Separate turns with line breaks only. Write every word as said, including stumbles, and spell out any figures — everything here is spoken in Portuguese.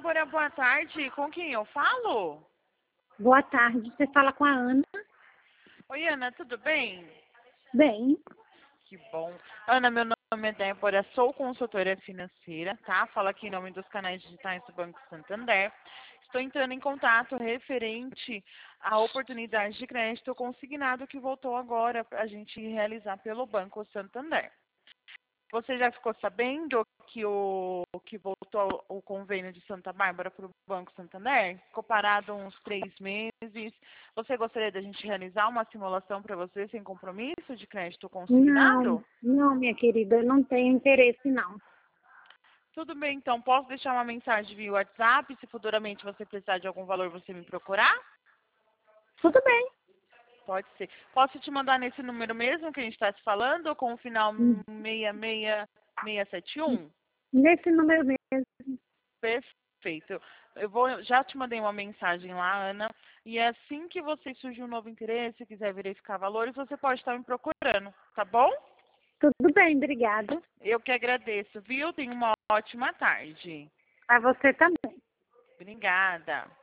Débora, boa tarde. Com quem eu falo?
Boa tarde, você fala com a Ana?
Oi, Ana, tudo bem?
Bem,
Que bom. Ana, meu nome é Débora, sou consultora financeira, tá? Falo aqui em nome dos canais digitais do Banco Santander. Estou entrando em contato referente à oportunidade de crédito consignado que voltou agora para a gente realizar pelo Banco Santander. Você já ficou sabendo que o que voltou o convênio de Santa Bárbara para o Banco Santander? Ficou parado uns três meses. Você gostaria da gente realizar uma simulação para você sem compromisso de crédito
não,
consignado?
não, minha querida, eu não tenho interesse, não.
Tudo bem, então posso deixar uma mensagem via WhatsApp? Se futuramente você precisar de algum valor, você me procurar?
Tudo bem.
Pode ser. Posso te mandar nesse número mesmo que a gente está se falando, com o final
Hum,
seis seis seis sete um?
Nesse número mesmo.
Perfeito. Eu vou, já te mandei uma mensagem lá, Ana, e é assim que você surgir um novo interesse, quiser verificar valores, você pode estar me procurando, tá bom?
Tudo bem, obrigada.
Eu que agradeço, viu? Tenha uma ótima tarde.
A você também.
Obrigada.